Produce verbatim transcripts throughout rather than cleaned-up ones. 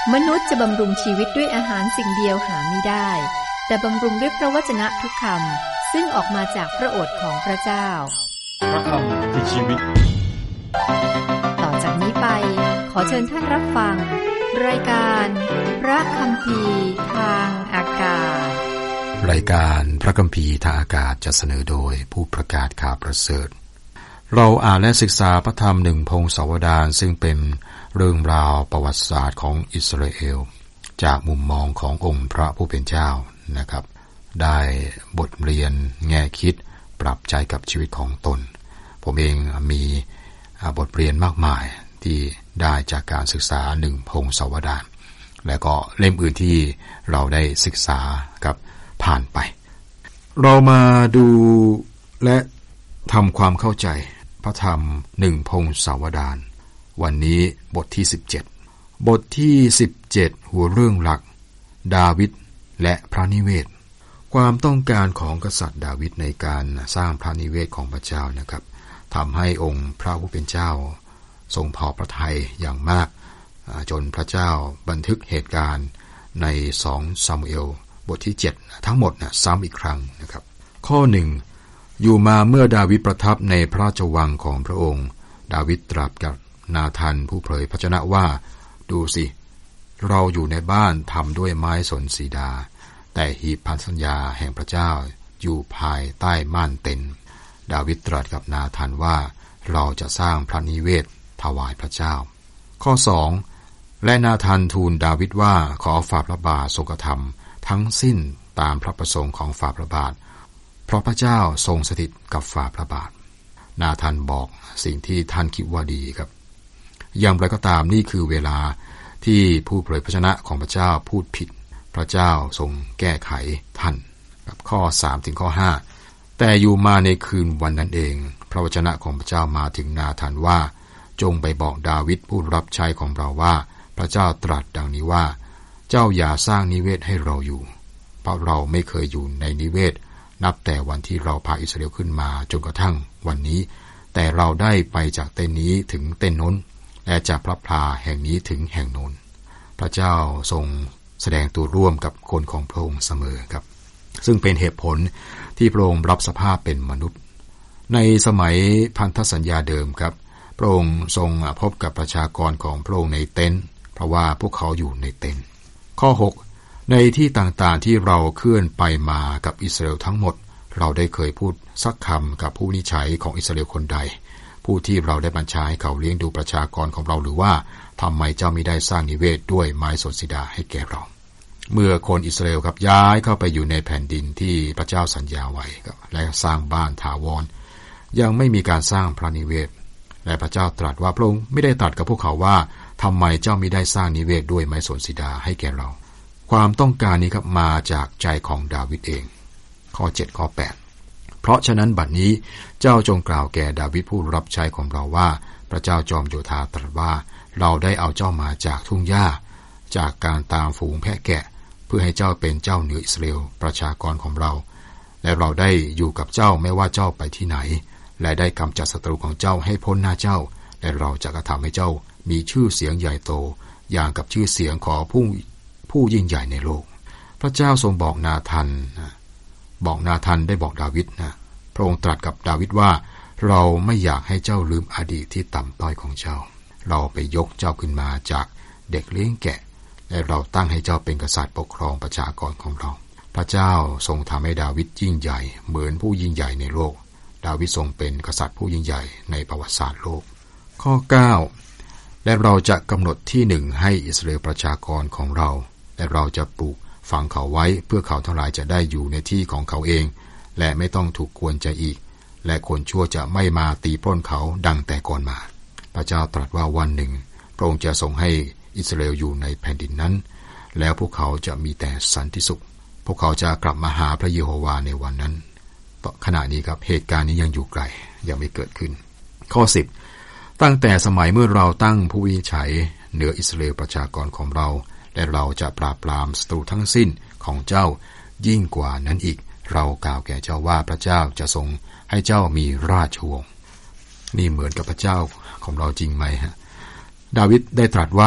มนุษย์จะบำรุงชีวิตด้วยอาหารสิ่งเดียวหาไม่ได้แต่บำรุงด้วยพระวจนะทุกคำซึ่งออกมาจากพระโอษฐ์ของพระเจ้าพระคำคือชีวิตต่อจากนี้ไปขอเชิญท่านรับฟังรายการพระคัมภีร์ทางอากาศรายการพระคัมภีร์ทางอากาศจะเสนอโดยผู้ประกาศข่าวประเสริฐเราอ่านและศึกษาพระธรรมหนึ่งพงศาวดารซึ่งเป็นเรื่องราวประวัติศาสตร์ของอิสราเอลจากมุมมองขององค์พระผู้เป็นเจ้านะครับได้บทเรียนแง่คิดปรับใจกับชีวิตของตนผมเองมีบทเรียนมากมายที่ได้จากการศึกษาหนึ่งพงศาวดารและก็เล่มอื่นที่เราได้ศึกษากับผ่านไปเรามาดูและทำความเข้าใจพระธรรมหนึ่งพงศาวดารวันนี้บทที่สิบเจ็ดบทที่สิบเจ็ดหัวเรื่องหลักดาวิดและพระนิเวศความต้องการของกษัตริย์ดาวิดในการสร้างพระนิเวศของพระเจ้านะครับทำให้องค์พระผู้เป็นเจ้าทรงพอพระทัยอย่างมากจนพระเจ้าบันทึกเหตุการณ์ในสองซามูเอลบทที่เจ็ดทั้งหมดนะซ้ำอีกครั้งนะครับข้อหนึ่งอยู่มาเมื่อดาวิดประทับในพระราชวังของพระองค์ดาวิดตรัสกับนาธานผู้เผยพระชนะว่าดูสิเราอยู่ในบ้านทำด้วยไม้สนสีดาแต่หีบพันสัญญาแห่งพระเจ้าอยู่ภายใต้ม่านเต็นดาวิดตรัสกับนาธานว่าเราจะสร้างพระนิเวศถวายพระเจ้าข้อสองและนาธานทูลดาวิดว่าขอฝ่าพระบาททรงกระทำทั้งสิ้นตามพระประสงค์ของฝ่าพระบาทเพราะพระเจ้าทรงสถิตกับฝ่าพระบาทนาธานบอกสิ่งที่ท่านคิดว่าดีครับอย่างไรก็ตามนี่คือเวลาที่ผู้เผยพระชนะของพระเจ้าพูดผิดพระเจ้าทรงแก้ไขท่านกับข้อสามถึงข้อห้าแต่อยู่มาในคืนวันนั้นเองพระวจนะของพระเจ้ามาถึงนาธานว่าจงไปบอกดาวิดผู้รับใช้ของเราว่าพระเจ้าตรัสดังนี้ว่าเจ้าอย่าสร้างนิเวศให้เราอยู่เพราะเราไม่เคยอยู่ในนิเวศนับแต่วันที่เราพาอิสราเอลขึ้นมาจนกระทั่งวันนี้แต่เราได้ไปจากเต็นนี้ถึงเต็นโน้นและจากพระพลาแห่งนี้ถึงแห่งโน้นพระเจ้าทรงแสดงตัวร่วมกับคนของพระองค์เสมอครับซึ่งเป็นเหตุผลที่พระองค์รับสภาพเป็นมนุษย์ในสมัยพันธสัญญาเดิมครับพระองค์ทรงพบกับประชากรของพระองค์ในเต็นท์เพราะว่าพวกเขาอยู่ในเต็นท์ข้อหกในที่ต่างๆที่เราเคลื่อนไปมากับอิสราเอลทั้งหมดเราได้เคยพูดสักคำกับผู้นิจฉัยของอิสราเอลคนใดผู้ที่เราได้บัญชาให้เขาเลี้ยงดูประชากรของเราหรือว่าทำไมเจ้ามิได้สร้างนิเวศด้วยไม้สนสีดาให้แก่เราเมื่อคนอิสราเอลครับย้ายเข้าไปอยู่ในแผ่นดินที่พระเจ้าสัญญาไว้ครับและสร้างบ้านถาวรยังไม่มีการสร้างพระนิเวศและพระเจ้าตรัสว่าพระองค์ไม่ได้ตรัสกับพวกเขาว่าทำไมเจ้ามิได้สร้างนิเวศด้วยไม้สนสีดาให้แก่เราความต้องการนี้ครับมาจากใจของดาวิดเองข้อเจ็ดข้อแปดเพราะฉะนั้นบัดนี้เจ้าจงกล่าวแก่ดาวิดผู้รับใช้ของเราว่าพระเจ้าจอมโยธาตรัสว่าเราได้เอาเจ้ามาจากทุ่งหญ้าจากการตามฝูงแพะแกะเพื่อให้เจ้าเป็นเจ้าเหนืออิสราเอลประชากรของเราและเราได้อยู่กับเจ้าไม่ว่าเจ้าไปที่ไหนและได้กำจัดศัตรูของเจ้าให้พ้นหน้าเจ้าและเราจะกระทำให้เจ้ามีชื่อเสียงใหญ่โตอย่างกับชื่อเสียงของผู้ผู้ยิ่งใหญ่ในโลกพระเจ้าทรงบอกนาธานบอกนาธานได้บอกดาวิดนะพระองค์ตรัสกับดาวิดว่าเราไม่อยากให้เจ้าลืมอดีตที่ต่ำต้อยของเจ้าเราไปยกเจ้าขึ้นมาจากเด็กเลี้ยงแกะและเราตั้งให้เจ้าเป็นกษัตริย์ปกครองประชากรของเราพระเจ้าทรงทำให้ดาวิดยิ่งใหญ่เหมือนผู้ยิ่งใหญ่ในโลกดาวิดทรงเป็นกษัตริย์ผู้ยิ่งใหญ่ในประวัติศาสตร์โลกข้อเก้าและเราจะกำหนดที่หนึ่งให้อิสราเอลประชากรของเราและเราจะปลูกฝังเขาไว้เพื่อเขาทั้งหลายจะได้อยู่ในที่ของเขาเองและไม่ต้องถูกกวนใจอีกและคนชั่วจะไม่มาตีปล้นเขาดังแต่ก่อนมาพระเจ้าตรัสว่าวันหนึ่งพระองค์จะทรงให้อิสราเอลอยู่ในแผ่นดินนั้นแล้วพวกเขาจะมีแต่สันติสุขพวกเขาจะกลับมาหาพระเยโฮวาในวันนั้นขณะนี้ครับเหตุการณ์นี้ยังอยู่ไกลยังไม่เกิดขึ้นข้อสิบตั้งแต่สมัยเมื่อเราตั้งผู้วินิจฉัยเหนืออิสราเอลประชากรของเราและเราจะปราบปรามศัตรูทั้งสิ้นของเจ้ายิ่งกว่านั้นอีกเรากล่าวแก่เจ้าว่าพระเจ้าจะทรงให้เจ้ามีราชวงศ์นี่เหมือนกับพระเจ้าของเราจริงไหมฮะดาวิดได้ตรัสว่า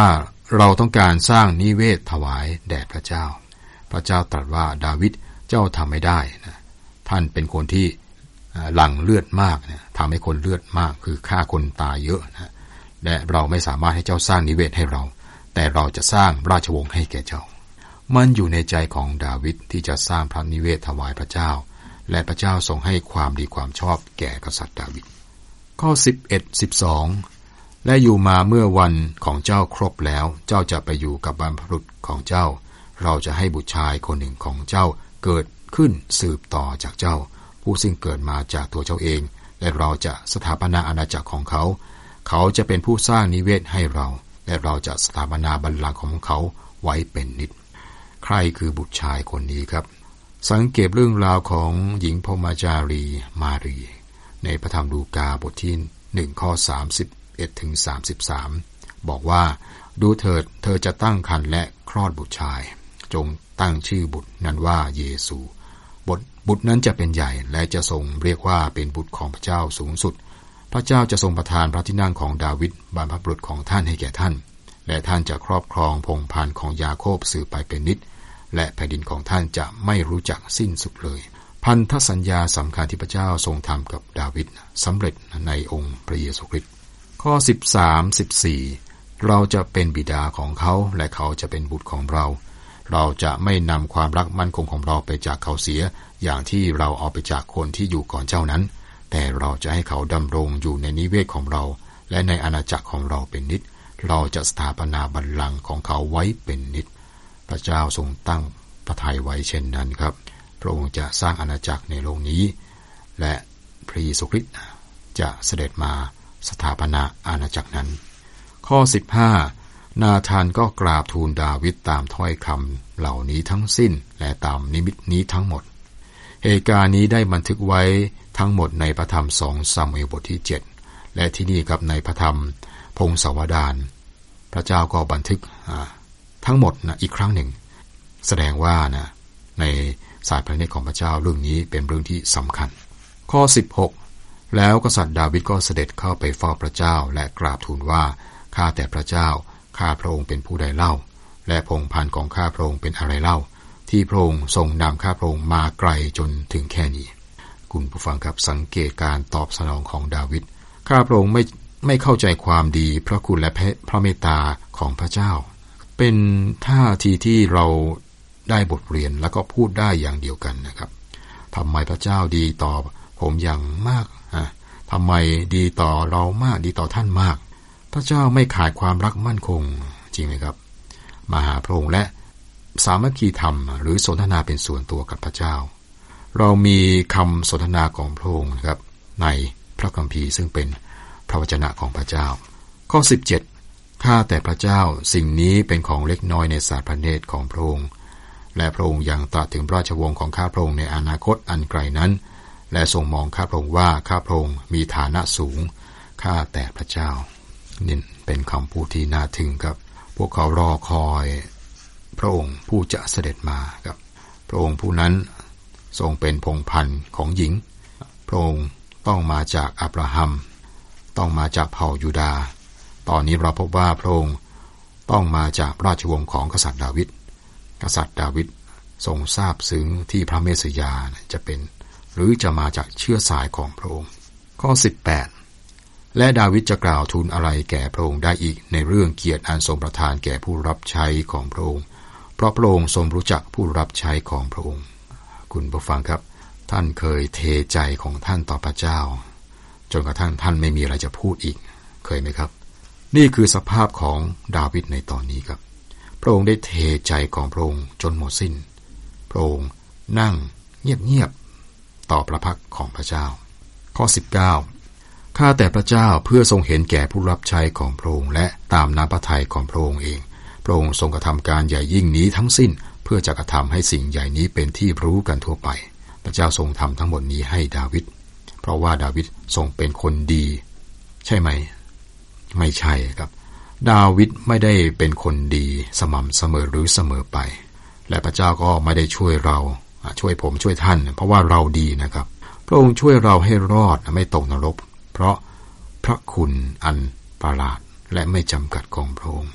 เราต้องการสร้างนิเวศถวายแด่พระเจ้าพระเจ้าตรัสว่าดาวิดเจ้าทำไม่ได้นะท่านเป็นคนที่หลั่งเลือดมากนะทำให้คนเลือดมากคือฆ่าคนตายเยอะนะและเราไม่สามารถให้เจ้าสร้างนิเวศให้เราแต่เราจะสร้างราชวงศ์ให้แก่เจ้ามันอยู่ในใจของดาวิดที่จะสร้างพระนิเวศถวายพระเจ้าและพระเจ้าทรงให้ความดีความชอบแก่กษัตริย์ดาวิดข้อสิบเอ็ด สิบสองและอยู่มาเมื่อวันของเจ้าครบแล้วเจ้าจะไปอยู่กับบรรพบุรุษของเจ้าเราจะให้บุตรชายคนหนึ่งของเจ้าเกิดขึ้นสืบต่อจากเจ้าผู้ซึ่งเกิดมาจากตัวเจ้าเองและเราจะสถาปนาอาณาจักรของเขาเขาจะเป็นผู้สร้างนิเวศให้เราและเราจะสถาปนาบัลลังก์ของเขาไว้เป็นนิจใครคือบุตรชายคนนี้ครับสังเกตเรื่องราวของหญิงพรหมจารีมารีในพระธรรมลูกาบทที่หนึ่งข้อสามสิบเอ็ดถึงสามสิบสามบอกว่าดูเถิดเธอจะตั้งครรภ์และคลอดบุตรชายจงตั้งชื่อบุตรนั้นว่าเยซูบทบุตรนั้นจะเป็นใหญ่และจะทรงเรียกว่าเป็นบุตรของพระเจ้าสูงสุดพระเจ้าจะทรงประทานพระที่นั่งของดาวิดบรรพบุรุษของท่านให้แก่ท่านและท่านจะครอบครองพงศ์พันธุ์ของยาโคบสืบไปเป็นนิจและแผ่นดินของท่านจะไม่รู้จักสิ้นสุดเลยพันธสัญญาสำคัญที่พระเจ้าทรงทำกับดาวิดสำเร็จในองค์พระเยซูคริสต์ข้อสิบสาม สิบสี่เราจะเป็นบิดาของเขาและเขาจะเป็นบุตรของเราเราจะไม่นำความรักมั่นคงของเราไปจากเขาเสียอย่างที่เราเอาไปจากคนที่อยู่ก่อนเจ้านั้นแต่เราจะให้เขาดำรงอยู่ในนิเวศของเราและในอาณาจักรของเราเป็นนิจเราจะสถาปนาบัลลังก์ของเขาไว้เป็นนิจพระเจ้าทรงตั้งพระทัยไว้เช่นนั้นครับพระองค์จะสร้างอาณาจักรในโลกนี้และพระเยซูคริสต์จะเสด็จมาสถาปนาอาณาจักรนั้นข้อสิบห้านาธานก็กราบทูลดาวิดตามถ้อยคำเหล่านี้ทั้งสิ้นและตามนิมิตนี้ทั้งหมดเหตุการณ์นี้ได้บันทึกไว้ทั้งหมดในพระธรรมสองซามูเอลบทที่เจ็ดและที่นี่ครับในพระธรรมพงศาวดารพระเจ้าก็บันทึกทั้งหมดนะอีกครั้งหนึ่งแสดงว่านะในสายพระเนตรของพระเจ้าเรื่องนี้เป็นเรื่องที่สำคัญข้อสิบหกแล้วกษัตริย์ดาวิดก็เสด็จเข้าไปเฝ้าพระเจ้าและกราบทูลว่าข้าแต่พระเจ้าข้าพระองค์เป็นผู้ใดเล่าและพงศ์พันธุ์ของข้าพระองค์เป็นอะไรเล่าที่พระองค์ทรงนำข้าพระองค์มาไกลจนถึงแค่นี้คุณผู้ฟังครับสังเกตการตอบสนองของดาวิดข้าพระองค์ไม่ไม่เข้าใจความดีพระคุณและพระเมตตาของพระเจ้าเป็นท่าทีที่เราได้บทเรียนแล้วก็พูดได้อย่างเดียวกันนะครับทำไมพระเจ้าดีต่อผมอย่างมากอ่ะทำไมดีต่อเรามากดีต่อท่านมากพระเจ้าไม่ขาดความรักมั่นคงจริงไหมครับมาหาพระองค์และสามัคคีธรรมหรือสนทนาเป็นส่วนตัวกับพระเจ้าเรามีคำสนทนาของพระองค์นะครับในพระคัมภีร์ซึ่งเป็นพระวจนะของพระเจ้าข้อสิบเจ็ดข้าแต่พระเจ้าสิ่งนี้เป็นของเล็กน้อยในสายพระเนตรของพระองค์และพระองค์ยังตรัสถึงราชวงศ์ของข้าพระองค์ในอนาคตอันไกลนั้นและทรงมองข้าพระองค์ว่าข้าพระองค์มีฐานะสูงข้าแต่พระเจ้านี่เป็นคำพูดที่น่าทึ่งครับพวกเขารอคอยพระองค์ผู้จะเสด็จมาครับพระองค์ผู้นั้นทรงเป็นพงศ์พันธุ์ของหญิงพระองค์ต้องมาจากอับราฮัมต้องมาจากเผ่ายูดาห์ตอนนี้เราพบว่าพระองค์ต้องมาจากราชวงศ์ของกษัตริย์ดาวิดกษัตริย์ดาวิดทรงทราบซึ้งที่พระเมสสิยาจะเป็นหรือจะมาจากเชื้อสายของพระองค์ข้อสิบแปดและดาวิดจะกล่าวทูลอะไรแก่พระองค์ได้อีกในเรื่องเกียรติอันทรงประทานแก่ผู้รับใช้ของพระองค์เพราะพระองค์ทรงรู้จักผู้รับใช้ของพระองค์คุณผู้ฟังครับท่านเคยเทใจของท่านต่อพระเจ้าจนกระทั่งท่านไม่มีอะไรจะพูดอีกเคยไหมครับนี่คือสภาพของดาวิดในตอนนี้ครับพระองค์ได้เทใจของพระองค์จนหมดสิ้นพระองค์นั่งเงียบๆต่อพระพักของพระเจ้าข้อสิบเก้าข้าแต่พระเจ้าเพื่อทรงเห็นแก่ผู้รับใช้ของพระองค์และตามน้ำพระทัยของพระองค์เองพระองค์ทรงกระทำการใหญ่ยิ่งนี้ทั้งสิ้นเพื่อจะกระทำให้สิ่งใหญ่นี้เป็นที่รู้กันทั่วไปพระเจ้าทรงทำทั้งหมดนี้ให้ดาวิดเพราะว่าดาวิดทรงเป็นคนดีใช่ไหมไม่ใช่ครับดาวิดไม่ได้เป็นคนดีสม่ำเสมอหรือเสมอไปและพระเจ้าก็ไม่ได้ช่วยเราช่วยผมช่วยท่านเพราะว่าเราดีนะครับพระองค์ช่วยเราให้รอดไม่ตกนรกเพราะพระคุณอันประหลาดและไม่จำกัดของพระองค์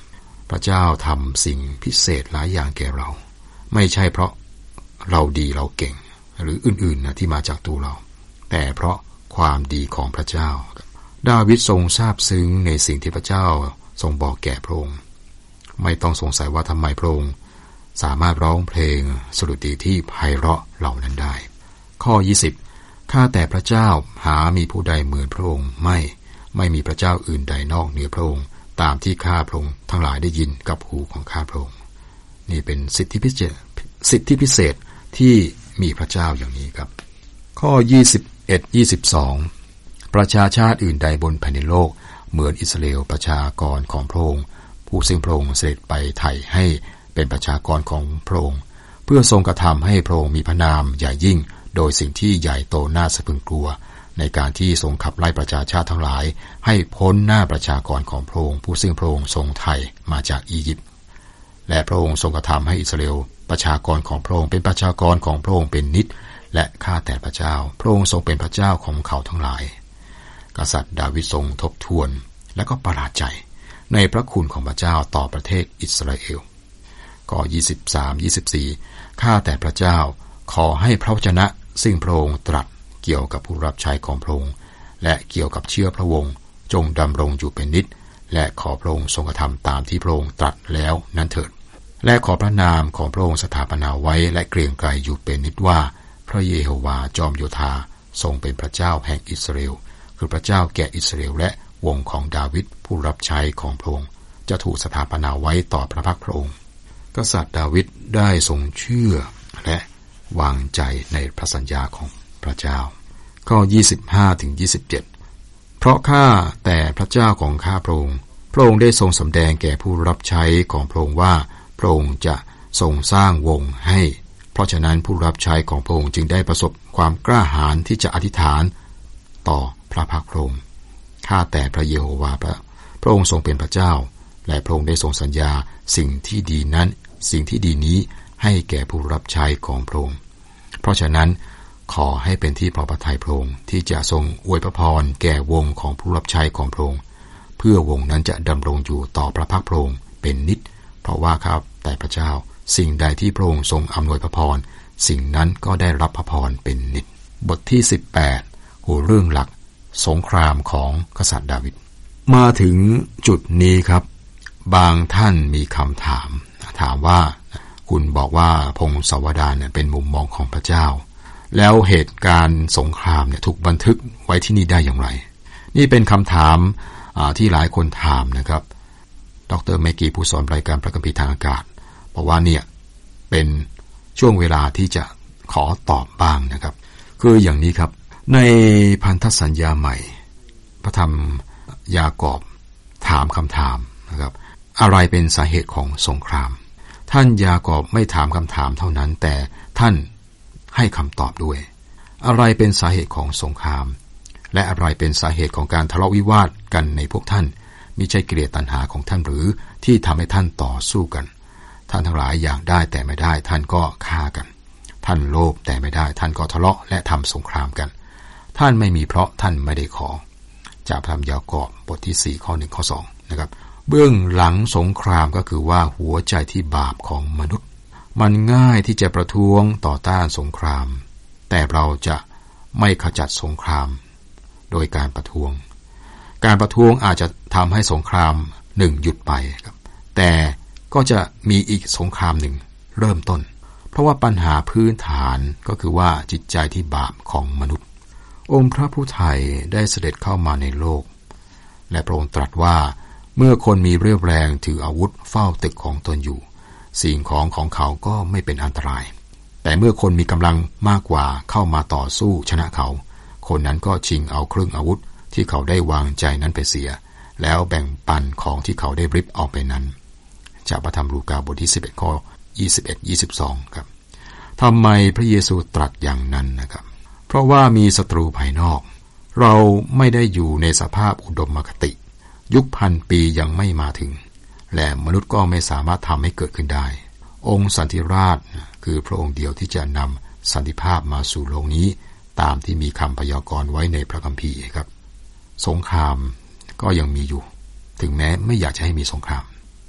พระเจ้าทำสิ่งพิเศษหลายอย่างแก่เราไม่ใช่เพราะเราดีเราเก่งหรืออื่นๆนะที่มาจากตัวเราแต่เพราะความดีของพระเจ้าดาวิดทรงซาบซึ้งในสิ่งที่พระเจ้าทรงบอกแก่พระองค์ไม่ต้องสงสัยว่าทำไมพระองค์สามารถร้องเพลงสดุดีที่ไพเราะเหล่านั้นได้ข้อยี่สิบข้าแต่พระเจ้าหามีผู้ใดเหมือนพระองค์ไม่ไม่มีพระเจ้าอื่นใดนอกเหนือพระองค์ตามที่ข้าพระองค์ทั้งหลายได้ยินกับหูของข้าพระองค์นี่เป็นสิทธิพิเศษสิทธิพิเศษที่มีพระเจ้าอย่างนี้ครับข้อยี่สิบเอ็ด ยี่สิบสองประชาชาติอื่นใดบนแผ่นดินโลกเหมือนอิสราเอลประชากรของพระองค์ผู้ซึ่งพระองค์เสด็จไปไถ่ให้เป็นประชากรของพระองค์เพื่อทรงกระทำให้พระองค์มีพระนามใหญ่ยิ่งโดยสิ่งที่ใหญ่โตน่าสะพรึงกลัวในการที่ทรงขับไล่ประชาชาติทั้งหลายให้พ้นหน้าประชากรของพระองค์ผู้ซึ่งพระองค์ทรงไถ่มาจากอียิปต์และพระองค์ทรงกระทำให้อิสราเอลประชากรของพระองค์เป็นประชากรของพระองค์เป็นนิจและข้าแต่พระเจ้าพระองค์ทรงเป็นพระเจ้าของเขาทั้งหลายกษัตริย์ดาวิดทรงทบทวนและก็ประหลาดใจในพระคุณของพระเจ้าต่อประเทศอิสราเอลข้อยี่สิบสาม ยี่สิบสี่ข้าแต่พระเจ้าขอให้พระวจนะซึ่งพระองค์ตรัสเกี่ยวกับผู้รับใช้ของพระองค์และเกี่ยวกับเชื้อพระวงศ์จงดำรงอยู่เป็นนิจและขอพระองค์ทรงกระทำตามที่พระองค์ตรัสแล้วนั้นเถิดและขอพระนามของพระองค์สถาปนาไว้และเกรียงไกรอยู่เป็นนิจว่าพระเยโฮวาจอมโยธาทรงเป็นพระเจ้าแห่งอิสราเอลคือพระเจ้าแก่อิสราเอลและวงของดาวิดผู้รับใช้ของพระองค์จะถูกสถาปนาไว้ต่อพระพักพระองค์กษัตริย์ดาวิดได้ทรงเชื่อและวางใจในพระสัญญาของพระเจ้าข้อ ยี่สิบห้าถึงยี่สิบเจ็ด เพราะข้าแต่พระเจ้าของข้าพระองค์พระองค์ได้ทรงสำแดงแก่ผู้รับใช้ของพระองค์ว่าพระองค์จะทรงสร้างวงให้เพราะฉะนั้นผู้รับใช้ของพระองค์จึงได้ประสบความกล้าหาญที่จะอธิษฐานต่อพระพักพระองค์ข้าแต่พระเยโฮวาพระพระองค์ทรงเป็นพระเจ้าและพระองค์ได้ทรงสัญญาสิ่งที่ดีนั้นสิ่งที่ดีนี้ให้แก่ผู้รับใช้ของพระองค์เพราะฉะนั้นขอให้เป็นที่พอพระทัยพระองค์ที่จะทรงอวยพระพรแก่วงของผู้รับใช้ของพระองค์เพื่อวงนั้นจะดำรงอยู่ต่อพระพักพระองค์เป็นนิจเพราะว่าครับแต่พระเจ้าสิ่งใดที่พระองค์ทรงอำนวยพระพรสิ่งนั้นก็ได้รับพระพรเป็นนิจบทที่สิบแปดหัวเรื่องหลักสงครามของกษัตริย์ดาวิดมาถึงจุดนี้ครับบางท่านมีคำถามถามว่าคุณบอกว่าพงศาวดารเนี่ยเป็นมุมมองของพระเจ้าแล้วเหตุการณ์สงครามเนี่ยถูกบันทึกไว้ที่นี่ได้อย่างไรนี่เป็นคำถามที่หลายคนถามนะครับดร.เมกีผู้สอนรายการพระคัมภีร์ทางอากาศเพราะว่าเนี่ยเป็นช่วงเวลาที่จะขอตอบบ้างนะครับคืออย่างนี้ครับในพันธสัญญาใหม่พระธรรมยากอบถามคำถามนะครับอะไรเป็นสาเหตุของสงครามท่านยากอบไม่ถามคำถามเท่านั้นแต่ท่านให้คำตอบด้วยอะไรเป็นสาเหตุของสงครามและอะไรเป็นสาเหตุของการทะเลาะวิวาทกันในพวกท่านมิใช่กิเลสตัณหาของท่านหรือที่ทำให้ท่านต่อสู้กันท่านทั้งหลายอยากได้แต่ไม่ได้ท่านก็ฆ่ากันท่านโลภแต่ไม่ได้ท่านก็ทะเลาะและทำสงครามกันท่านไม่มีเพราะท่านไม่ได้ขอจากพระธรรมยากอบบทที่สี่ข้อหนึ่งข้อสองนะครับเบื้องหลังสงครามก็คือว่าหัวใจที่บาปของมนุษย์มันง่ายที่จะประท้วงต่อต้านสงครามแต่เราจะไม่ขจัดสงครามโดยการประท้วงการประท้วงอาจจะทำให้สงครามหนึ่งหยุดไปครับแต่ก็จะมีอีกสงครามหนึ่งเริ่มต้นเพราะว่าปัญหาพื้นฐานก็คือว่าจิตใจที่บาปของมนุษย์องค์พระผู้ไถ่ได้เสด็จเข้ามาในโลกและพระองค์ตรัสว่าเมื่อคนมีเรี่ยวแรงถืออาวุธเฝ้าตึกของตนอยู่สิ่งของของเขาก็ไม่เป็นอันตรายแต่เมื่อคนมีกำลังมากกว่าเข้ามาต่อสู้ชนะเขาคนนั้นก็ชิงเอาเครื่องอาวุธที่เขาได้วางใจนั้นไปเสียแล้วแบ่งปันของที่เขาได้ริบออกไปนั้นจากพระธรรมลูกาบทที่สิบเอ็ดข้อยี่สิบเอ็ด ยี่สิบสองครับทำไมพระเยซูตรัสอย่างนั้นนะครับเพราะว่ามีศัตรูภายนอกเราไม่ได้อยู่ในสภาพอุดมคติยุคพันปียังไม่มาถึงและมนุษย์ก็ไม่สามารถทำให้เกิดขึ้นได้องค์สันติราชคือพระองค์เดียวที่จะนำสันติภาพมาสู่โลกนี้ตามที่มีคำพยากรณ์ไว้ในพระคัมภีร์ครับสงครามก็ยังมีอยู่ถึงแม้ไม่อยากจะให้มีสงคราม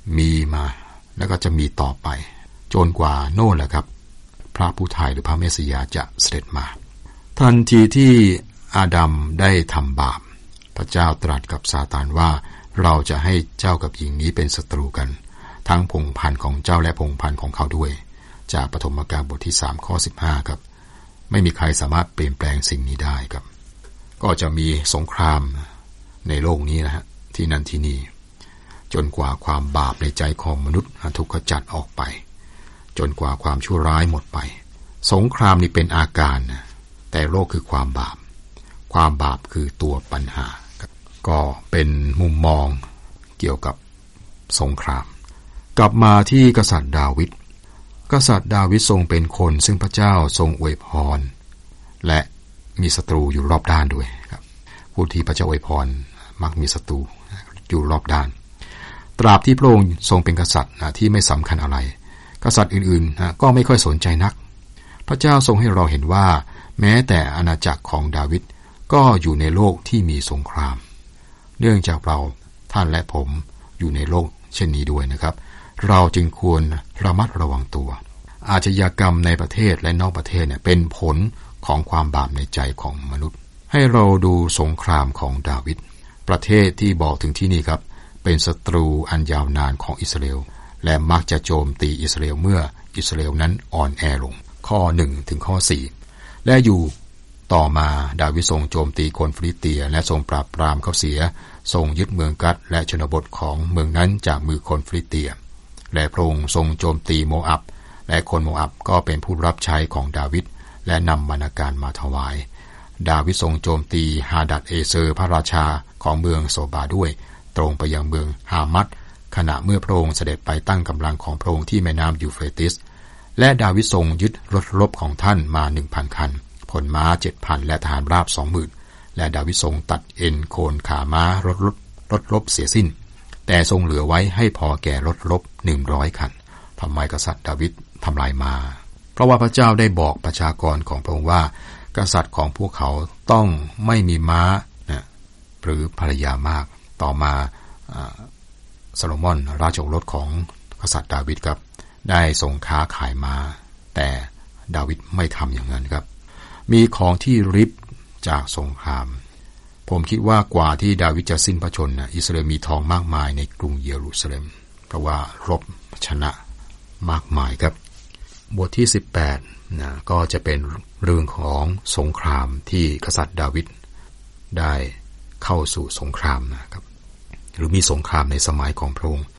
มีมาแล้วก็จะมีต่อไปจนกว่าโน่นแหละครับพระผู้ไทยหรือพระเมสสิยาจะเสด็จมาทันทีที่อาดัมได้ทำบาปพระเจ้าตรัสกับซาตานว่าเราจะให้เจ้ากับหญิงนี้เป็นศัตรูกันทั้งพงศ์พันธุ์ของเจ้าและพงศ์พันธุ์ของเขาด้วยจากปฐมกาลบทที่สามข้อสิบห้าครับไม่มีใครสามารถเปลี่ยนแปลงสิ่งนี้ได้ครับก็จะมีสงครามในโลกนี้นะฮะที่นั่นที่นี่จนกว่าความบาปในใจของมนุษย์ถูกขจัดออกไปจนกว่าความชั่วร้ายหมดไปสงครามนี่เป็นอาการนะแต่โลกคือความบาปความบาปคือตัวปัญหาก็เป็นมุมมองเกี่ยวกับสงครามกลับมาที่กษัตริย์ดาวิดกษัตริย์ดาวิดทรงเป็นคนซึ่งพระเจ้าทรงอวยพรและมีศัตรูอยู่รอบด้านด้วยครับผู้ที่พระเจ้าอวยพรมักมีศัตรูอยู่รอบด้านตราบที่พระองค์ทรงเป็นกษัตริย์ที่ไม่สำคัญอะไรกษัตริย์อื่นๆก็ไม่ค่อยสนใจนักพระเจ้าทรงให้เราเห็นว่าแม้แต่อาณาจักรของดาวิดก็อยู่ในโลกที่มีสงครามเนื่องจากเราท่านและผมอยู่ในโลกเช่นนี้ด้วยนะครับเราจึงควรระมัดระวังตัวอาชญากรรมในประเทศและนอกประเทศเนี่ยเป็นผลของความบาปในใจของมนุษย์ให้เราดูสงครามของดาวิดประเทศที่บอกถึงที่นี่ครับเป็นศัตรูอันยาวนานของอิสราเอลและมักจะโจมตีอิสราเอลเมื่ออิสราเอลนั้นอ่อนแอลงข้อหนึ่งถึงข้อสี่และอยู่ต่อมาดาวิดทรงโจมตีคนฟิลิสเตียและทรงปราบปรามเขาเสียทรงยึดเมืองกัดและชนบทของเมืองนั้นจากมือคนฟิลิสเตียและพระองค์ทรงโจมตีโมอับและคนโมอับก็เป็นผู้รับใช้ของดาวิดและนำบรรณาการมาถวายดาวิดทรงโจมตีฮาดัดเอเซอร์พระราชาของเมืองโซบาด้วยตรงไปยังเมืองฮามัดขณะเมื่อพระองค์เสด็จไปตั้งกำลังของพระองค์ที่แม่น้ำยูเฟรติสและดาวิดทรงยึดรถรบของท่านมา หนึ่งพัน คันผลม้า เจ็ดพัน และทหารราบ สองหมื่น และดาวิดทรงตัดเอ็นโคนขาม้ารถรบรถรบเสียสิ้นแต่ทรงเหลือไว้ให้พอแก่รถรบหนึ่งร้อยคันทำไมกษัตริย์ดาวิดทำลายมาเพราะว่าพระเจ้าได้บอกประชากรของพระองค์ว่ากษัตริย์ของพวกเขาต้องไม่มีม้านะหรือภรรยามากต่อมาซาโลมอนราชโอรสของกษัตริย์ดาวิดครับได้ทรงค้าขายม้าแต่ดาวิดไม่ทำอย่างนั้นครับมีของที่ริบจากสงครามผมคิดว่ากว่าที่ดาวิดจะสิ้นพระชนม์นะอิสราเอลมีทองมากมายในกรุงเยรูซาเล็มเพราะว่ารบชนะมากมายครับบทที่สิบแปดนะก็จะเป็นเรื่องของสงครามที่กษัตริย์ดาวิดได้เข้าสู่สงครามนะครับหรือมีสงครามในสมัยของพระองค์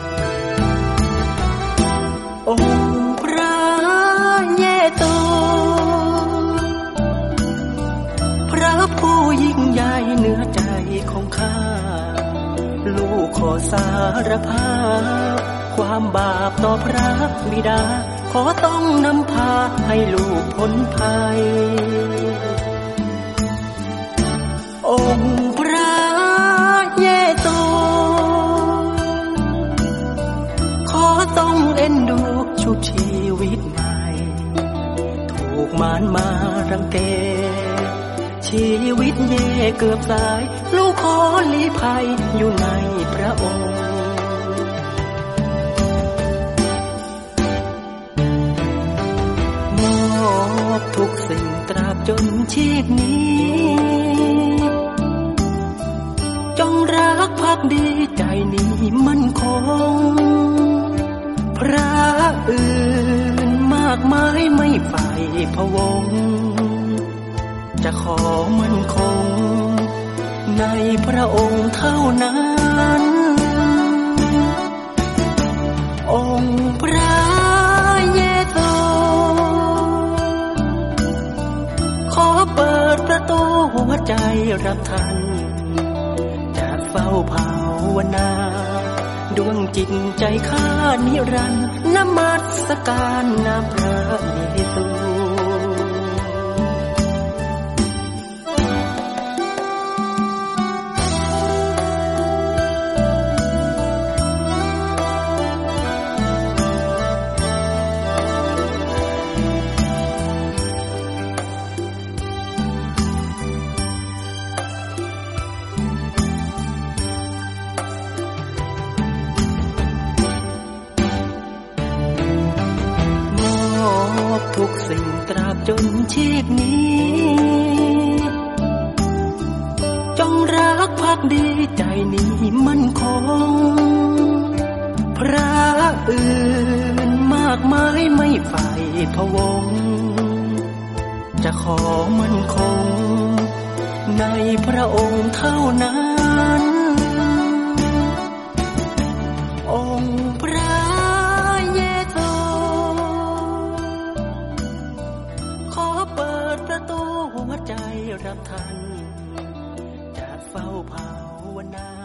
องค์พระเยโตพระผู้ยิ่งใหญ่เหนือใจของข้าลูกขอสารภาพความบาปต่อพระบิดาขอต้องนำพาให้ลูกพ้นภัยองค์พระเยโตขอต้องเอ็นดูชุบชีวิตใหม่ถูกมารมารังแกชีวิตเย่เกือบตายลูกขอลี้ภัยอยู่ในพระองค์มอบทุกสิ่งตราบจนชีพนี้จงรักภักดีใจนี้มั่นคงพระอื่นมากมายไม่ใฝ่พะวงจะขอมั่นคงในพระองค์เท่านั้นองค์พระเยโตขอเปิดประตูหัวใจรับท่านจะเฝ้าภาวนาดวงจิตใจข้านิรันดร์นมัสการนาพระเยซูชีพนี้จงรักภักดีใจนี้มั่นคงพระอื่นมากมายไม่ใฝ่พะวงจะขอมั่นคงในพระองค์เท่านั้นองค์พระเยซูขอเปิดประตูหัวใจรับท่านจะเฝ้าภาวนา